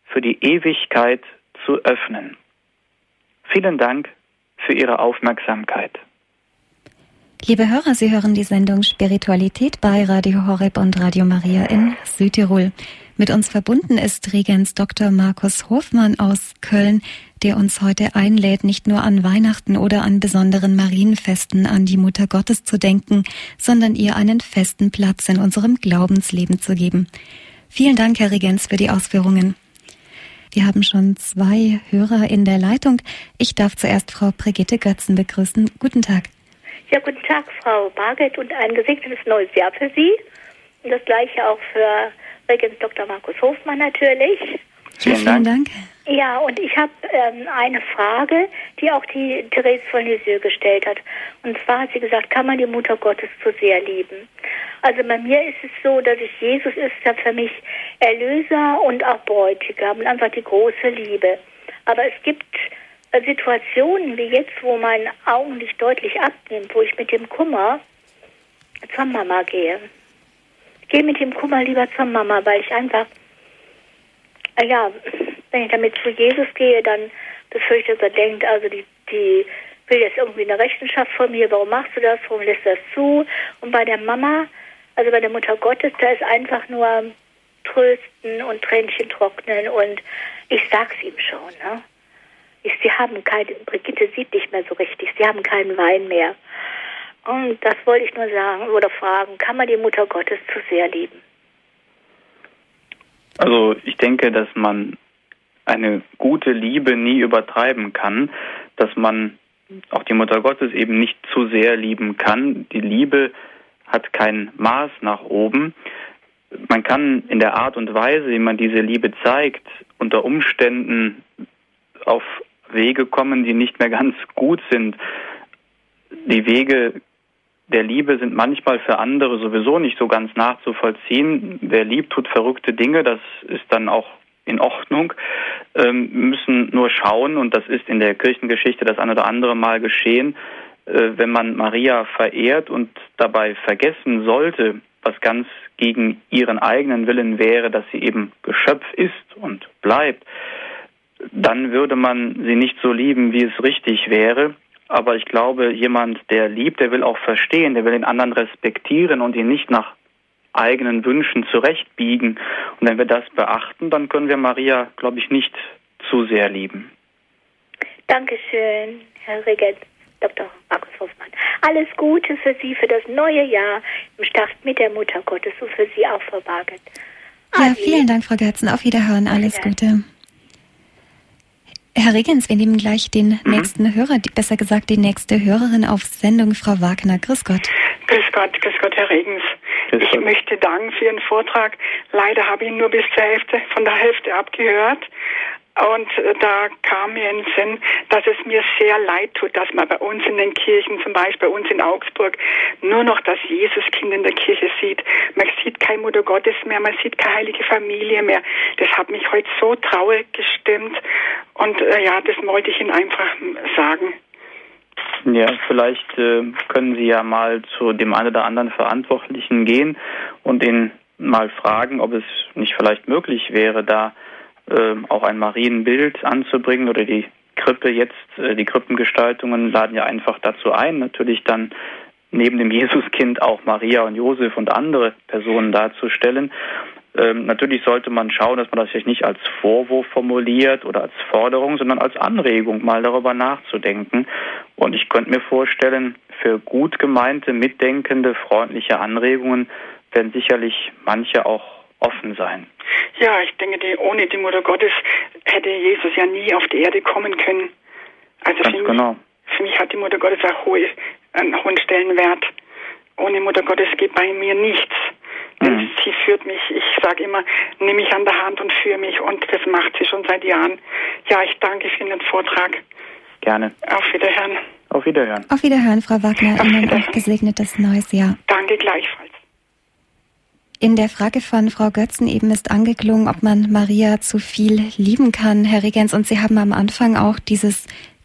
für die Ewigkeit zu öffnen. Vielen Dank für Ihre Aufmerksamkeit. Liebe Hörer, Sie hören die Sendung Spiritualität bei Radio Horeb und Radio Maria in Südtirol. Mit uns verbunden ist Regens Doktor Markus Hofmann aus Köln, der uns heute einlädt, nicht nur an Weihnachten oder an besonderen Marienfesten an die Mutter Gottes zu denken, sondern ihr einen festen Platz in unserem Glaubensleben zu geben. Vielen Dank, Herr Regens, für die Ausführungen. Wir haben schon zwei Hörer in der Leitung. Ich darf zuerst Frau Brigitte Götzen begrüßen. Guten Tag. Ja, guten Tag, Frau Barget, und ein gesegnetes neues Jahr für Sie. Und das Gleiche auch für Regens Doktor Markus Hofmann natürlich. Ja, vielen Dank. Ja, und ich habe ähm, eine Frage, die auch die Therese von Lisieux gestellt hat. Und zwar hat sie gesagt, kann man die Mutter Gottes zu sehr lieben? Also bei mir ist es so, dass ich Jesus ist ja für mich Erlöser und auch Bräutigam und einfach die große Liebe. Aber es gibt Situationen wie jetzt, wo mein Augenlicht deutlich abnimmt, wo ich mit dem Kummer zur Mama gehe. Ich gehe mit dem Kummer lieber zur Mama, weil ich einfach, ja, wenn ich damit zu Jesus gehe, dann befürchte ich, dass er denkt, also die, die will jetzt irgendwie eine Rechenschaft von mir, warum machst du das, warum lässt du das zu? Und bei der Mama, also bei der Mutter Gottes, da ist einfach nur trösten und Tränchen trocknen und ich sag's ihm schon, ne? Sie haben keine, Brigitte sieht nicht mehr so richtig, sie haben keinen Wein mehr. Und das wollte ich nur sagen oder fragen, kann man die Mutter Gottes zu sehr lieben? Also ich denke, dass man eine gute Liebe nie übertreiben kann, dass man auch die Mutter Gottes eben nicht zu sehr lieben kann. Die Liebe hat kein Maß nach oben. Man kann in der Art und Weise, wie man diese Liebe zeigt, unter Umständen auf Wege kommen, die nicht mehr ganz gut sind. Die Wege der Liebe sind manchmal für andere sowieso nicht so ganz nachzuvollziehen. Wer liebt, tut verrückte Dinge, das ist dann auch in Ordnung. Ähm, müssen nur schauen, und das ist in der Kirchengeschichte das ein oder andere Mal geschehen, äh, wenn man Maria verehrt und dabei vergessen sollte, was ganz gegen ihren eigenen Willen wäre, dass sie eben Geschöpf ist und bleibt, dann würde man sie nicht so lieben, wie es richtig wäre. Aber ich glaube, jemand, der liebt, der will auch verstehen, der will den anderen respektieren und ihn nicht nach eigenen Wünschen zurechtbiegen. Und wenn wir das beachten, dann können wir Maria, glaube ich, nicht zu sehr lieben. Dankeschön, Herr Regent, Doktor Markus Hofmann. Alles Gute für Sie für das neue Jahr im Start mit der Mutter Gottes und für Sie auch, Frau Barget. Ja, vielen Dank, Frau Götzen. Auf Wiederhören. Alles Gute. Herr Regens, wir nehmen gleich den mhm. nächsten Hörer, besser gesagt die nächste Hörerin auf Sendung, Frau Wagner. Grüß Gott. Grüß Gott, grüß Gott, Herr Regens. Grüß ich Gott. möchte danken für Ihren Vortrag. Leider habe ich ihn nur bis zur Hälfte, von der Hälfte abgehört. Und da kam mir in den Sinn, dass es mir sehr leid tut, dass man bei uns in den Kirchen, zum Beispiel bei uns in Augsburg, nur noch das Jesuskind in der Kirche sieht. Man sieht keine Mutter Gottes mehr, man sieht keine heilige Familie mehr. Das hat mich heute so traurig gestimmt. Und äh, ja, das wollte ich Ihnen einfach sagen. Ja, vielleicht äh, können Sie ja mal zu dem einen oder anderen Verantwortlichen gehen und ihn mal fragen, ob es nicht vielleicht möglich wäre, da äh, auch ein Marienbild anzubringen oder die Krippe jetzt, äh, die Krippengestaltungen laden ja einfach dazu ein, natürlich dann neben dem Jesuskind auch Maria und Josef und andere Personen darzustellen. Ähm, natürlich sollte man schauen, dass man das vielleicht nicht als Vorwurf formuliert oder als Forderung, sondern als Anregung, mal darüber nachzudenken. Und ich könnte mir vorstellen, für gut gemeinte, mitdenkende, freundliche Anregungen werden sicherlich manche auch offen sein. Ja, ich denke, die, ohne die Mutter Gottes hätte Jesus ja nie auf die Erde kommen können. Also Ganz für, genau. mich, für mich hat die Mutter Gottes einen hohen, einen hohen Stellenwert. Ohne Mutter Gottes geht bei mir nichts. Mhm. Sie führt mich, ich sage immer, nimm mich an der Hand und führe mich, und das macht sie schon seit Jahren. Ja, ich danke für den Vortrag. Gerne. Auf Wiederhören. Auf Wiederhören. Auf Wiederhören, Frau Wagner. Ihnen auch gesegnetes neues Jahr. Danke gleichfalls. In der Frage von Frau Götzen eben ist angeklungen, ob man Maria zu viel lieben kann, Herr Regens. Und Sie haben am Anfang auch dieses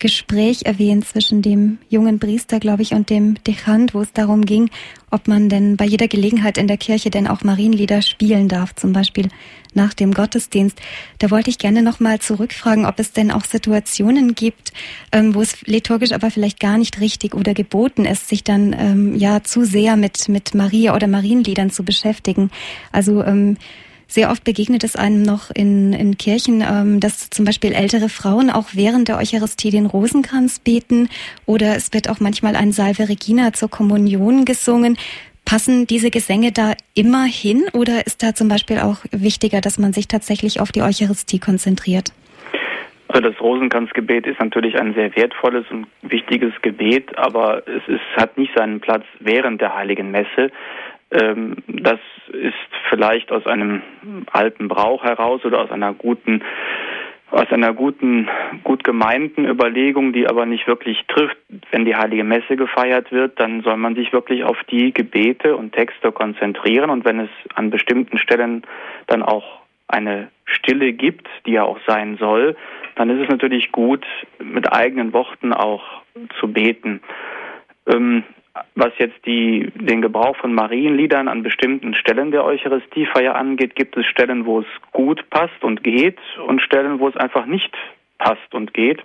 Gespräch erwähnt zwischen dem jungen Priester, glaube ich, und dem Dechant, wo es darum ging, ob man denn bei jeder Gelegenheit in der Kirche denn auch Marienlieder spielen darf, zum Beispiel nach dem Gottesdienst. Da wollte ich gerne nochmal zurückfragen, ob es denn auch Situationen gibt, ähm, wo es liturgisch aber vielleicht gar nicht richtig oder geboten ist, sich dann ähm, ja zu sehr mit mit Maria oder Marienliedern zu beschäftigen. Also ähm, sehr oft begegnet es einem noch in, in Kirchen, ähm, dass zum Beispiel ältere Frauen auch während der Eucharistie den Rosenkranz beten, oder es wird auch manchmal ein Salve Regina zur Kommunion gesungen. Passen diese Gesänge da immer hin, oder ist da zum Beispiel auch wichtiger, dass man sich tatsächlich auf die Eucharistie konzentriert? Also das Rosenkranzgebet ist natürlich ein sehr wertvolles und wichtiges Gebet, aber es ist, hat nicht seinen Platz während der Heiligen Messe. Das ist vielleicht aus einem alten Brauch heraus oder aus einer guten, aus einer guten, gut gemeinten Überlegung, die aber nicht wirklich trifft. Wenn die Heilige Messe gefeiert wird, dann soll man sich wirklich auf die Gebete und Texte konzentrieren, und wenn es an bestimmten Stellen dann auch eine Stille gibt, die ja auch sein soll, dann ist es natürlich gut, mit eigenen Worten auch zu beten. Ähm, Was jetzt die, den Gebrauch von Marienliedern an bestimmten Stellen der Eucharistiefeier angeht, gibt es Stellen, wo es gut passt und geht, und Stellen, wo es einfach nicht passt und geht.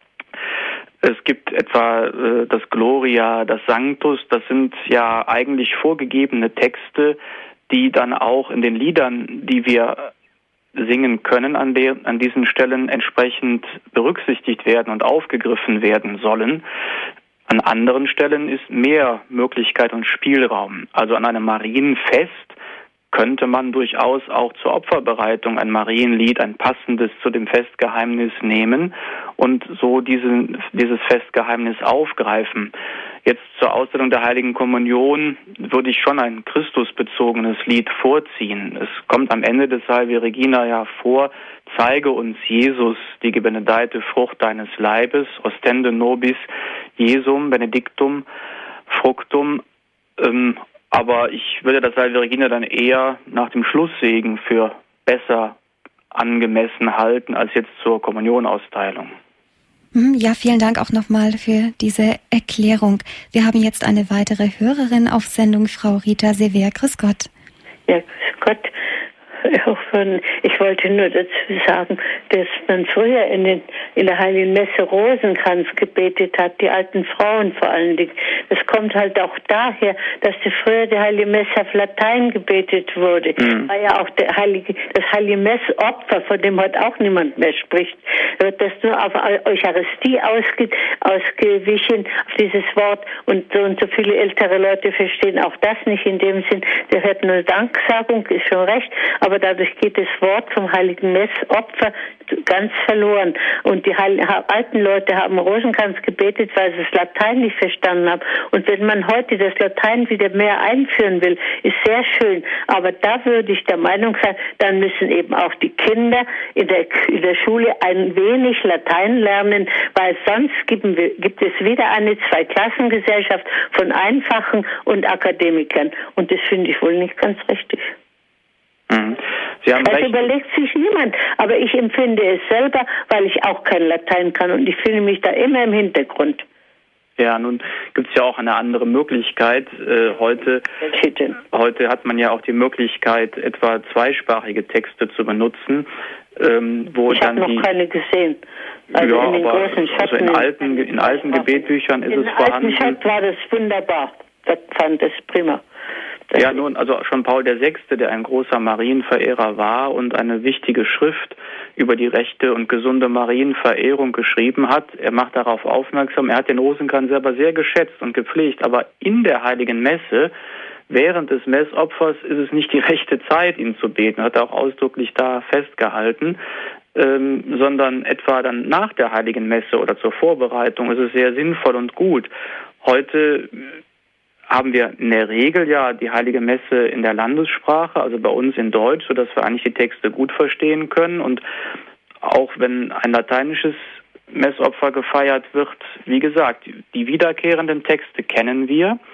Es gibt etwa äh, das Gloria, das Sanctus, das sind ja eigentlich vorgegebene Texte, die dann auch in den Liedern, die wir singen können, an, der, an diesen Stellen entsprechend berücksichtigt werden und aufgegriffen werden sollen. An anderen Stellen ist mehr Möglichkeit und Spielraum. Also an einem Marienfest könnte man durchaus auch zur Opferbereitung ein Marienlied, ein passendes zu dem Festgeheimnis nehmen und so diesen, dieses Festgeheimnis aufgreifen. Jetzt zur Ausstellung der Heiligen Kommunion würde ich schon ein Christusbezogenes Lied vorziehen. Es kommt am Ende des Salve Regina ja vor: Zeige uns, Jesus, die gebenedeite Frucht deines Leibes, ostende nobis Jesum benedictum fructum. Ähm, aber ich würde das Salve Regina dann eher nach dem Schlusssegen für besser angemessen halten als jetzt zur Kommunionausteilung. Ja, vielen Dank auch nochmal für diese Erklärung. Wir haben jetzt eine weitere Hörerin auf Sendung, Frau Rita Sever. Grüß Gott. Ja, grüß Gott. Ich wollte nur dazu sagen, dass man früher in, den, in der Heiligen Messe Rosenkranz gebetet hat, die alten Frauen vor allen Dingen. Das kommt halt auch daher, dass die früher die Heilige Messe auf Latein gebetet wurde. Mhm. War ja auch der Heilige, das Heilige Messopfer, von dem heute auch niemand mehr spricht, wird das nur auf Eucharistie ausge, ausgewichen, auf dieses Wort. Und so und so viele ältere Leute verstehen auch das nicht in dem Sinn. Der hört nur Danksagung, ist schon recht, aber dadurch geht das Wort vom Heiligen Messopfer ganz verloren. Und die alten Leute haben Rosenkranz gebetet, weil sie das Latein nicht verstanden haben. Und wenn man heute das Latein wieder mehr einführen will, ist sehr schön. Aber da würde ich der Meinung sein, dann müssen eben auch die Kinder in der, in der Schule ein wenig Latein lernen, weil sonst gibt, gibt es wieder eine Zweiklassengesellschaft von Einfachen und Akademikern. Und das finde ich wohl nicht ganz richtig. Sie haben das recht. Überlegt sich niemand, aber ich empfinde es selber, weil ich auch kein Latein kann, und ich fühle mich da immer im Hintergrund. Ja, nun gibt es ja auch eine andere Möglichkeit. Äh, heute, heute hat man ja auch die Möglichkeit, etwa zweisprachige Texte zu benutzen, ähm, wo ich dann habe noch die, keine gesehen. Also ja, in den aber großen Schatten, also in alten, in alten Gebetbüchern ist in es vorhanden. In alten Schat war das wunderbar. Das fand es prima. Das ja, nun, also schon Paul der Sechste, der ein großer Marienverehrer war und eine wichtige Schrift über die rechte und gesunde Marienverehrung geschrieben hat. Er macht darauf aufmerksam, er hat den Rosenkranz selber sehr geschätzt und gepflegt, aber in der Heiligen Messe, während des Messopfers, ist es nicht die rechte Zeit, ihn zu beten, hat er auch ausdrücklich da festgehalten, ähm, sondern etwa dann nach der Heiligen Messe oder zur Vorbereitung ist es sehr sinnvoll und gut. Heute haben wir in der Regel ja die Heilige Messe in der Landessprache, also bei uns in Deutsch, sodass wir eigentlich die Texte gut verstehen können. Und auch wenn ein lateinisches Messopfer gefeiert wird, wie gesagt, die wiederkehrenden Texte kennen wir.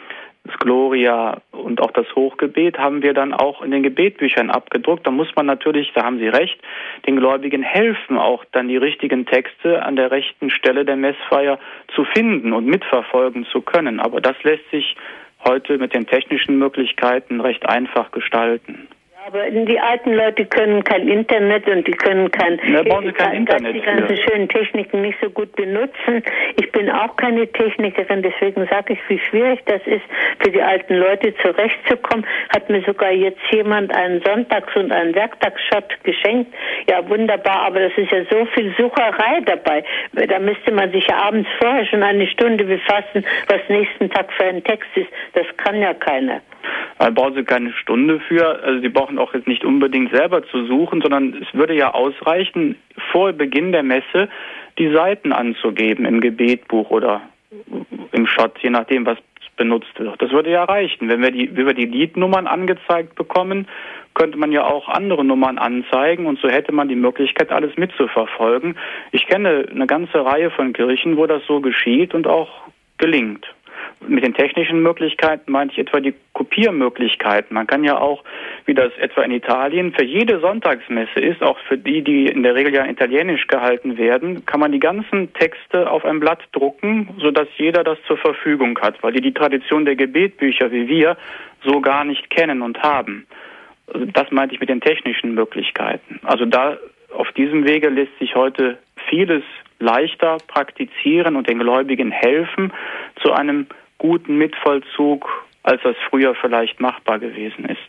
das Gloria und auch das Hochgebet haben wir dann auch in den Gebetbüchern abgedruckt. Da muss man natürlich, da haben Sie recht, den Gläubigen helfen, auch dann die richtigen Texte an der rechten Stelle der Messfeier zu finden und mitverfolgen zu können. Aber das lässt sich heute mit den technischen Möglichkeiten recht einfach gestalten. Aber die alten Leute können kein Internet und die können kein, ja, brauchen sie kein Internet die ganzen schönen Techniken nicht so gut benutzen. Ich bin auch keine Technikerin, deswegen sage ich, wie schwierig das ist, für die alten Leute zurechtzukommen. Hat mir sogar jetzt jemand einen Sonntags- und einen Werktagsschott geschenkt. Ja, wunderbar, aber das ist ja so viel Sucherei dabei. Da müsste man sich ja abends vorher schon eine Stunde befassen, was nächsten Tag für ein Text ist. Das kann ja keiner. Da brauchen Sie keine Stunde für. Also Sie brauchen auch jetzt nicht unbedingt selber zu suchen, sondern es würde ja ausreichen, vor Beginn der Messe die Seiten anzugeben im Gebetbuch oder im Schott, je nachdem, was benutzt wird. Das würde ja reichen. Wenn wir die, wenn wir die Liednummern angezeigt bekommen, könnte man ja auch andere Nummern anzeigen und so hätte man die Möglichkeit, alles mitzuverfolgen. Ich kenne eine ganze Reihe von Kirchen, wo das so geschieht und auch gelingt. Mit den technischen Möglichkeiten meinte ich etwa die Kopiermöglichkeiten. Man kann ja auch, wie das etwa in Italien für jede Sonntagsmesse ist, auch für die, die in der Regel ja in Italienisch gehalten werden, kann man die ganzen Texte auf ein Blatt drucken, sodass jeder das zur Verfügung hat, weil die die Tradition der Gebetbücher wie wir so gar nicht kennen und haben. Also das meinte ich mit den technischen Möglichkeiten. Also da auf diesem Wege lässt sich heute vieles leichter praktizieren und den Gläubigen helfen zu einem guten Mitvollzug, als das früher vielleicht machbar gewesen ist.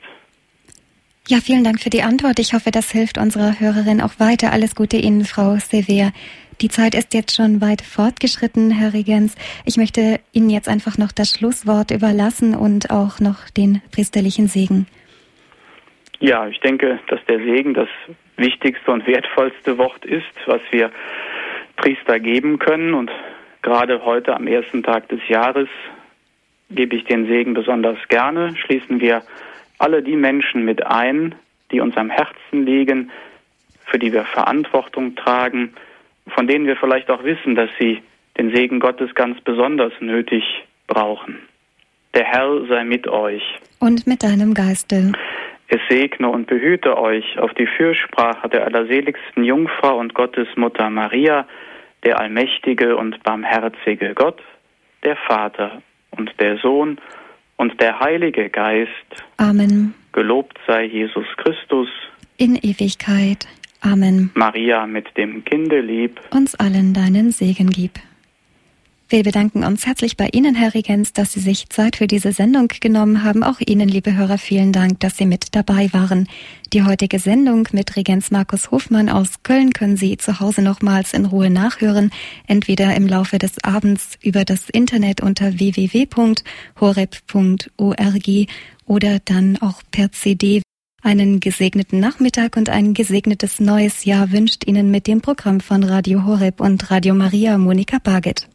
Ja, vielen Dank für die Antwort. Ich hoffe, das hilft unserer Hörerin auch weiter. Alles Gute Ihnen, Frau Sever. Die Zeit ist jetzt schon weit fortgeschritten, Herr Regens. Ich möchte Ihnen jetzt einfach noch das Schlusswort überlassen und auch noch den priesterlichen Segen. Ja, ich denke, dass der Segen das wichtigste und wertvollste Wort ist, was wir Priester geben können. Und gerade heute am ersten Tag des Jahres gebe ich den Segen besonders gerne. Schließen wir alle die Menschen mit ein, die uns am Herzen liegen, für die wir Verantwortung tragen, von denen wir vielleicht auch wissen, dass sie den Segen Gottes ganz besonders nötig brauchen. Der Herr sei mit euch. Und mit deinem Geiste. Es segne und behüte euch auf die Fürsprache der allerseligsten Jungfrau und Gottesmutter Maria, der allmächtige und barmherzige Gott, der Vater und der Sohn und der Heilige Geist. Amen. Gelobt sei Jesus Christus. In Ewigkeit. Amen. Maria mit dem Kinde lieb. Uns allen deinen Segen gib. Wir bedanken uns herzlich bei Ihnen, Herr Regens, dass Sie sich Zeit für diese Sendung genommen haben. Auch Ihnen, liebe Hörer, vielen Dank, dass Sie mit dabei waren. Die heutige Sendung mit Regens Markus Hofmann aus Köln können Sie zu Hause nochmals in Ruhe nachhören, entweder im Laufe des Abends über das Internet unter w w w punkt horeb punkt org oder dann auch per C D. Einen gesegneten Nachmittag und ein gesegnetes neues Jahr wünscht Ihnen mit dem Programm von Radio Horeb und Radio Maria Monika Barget.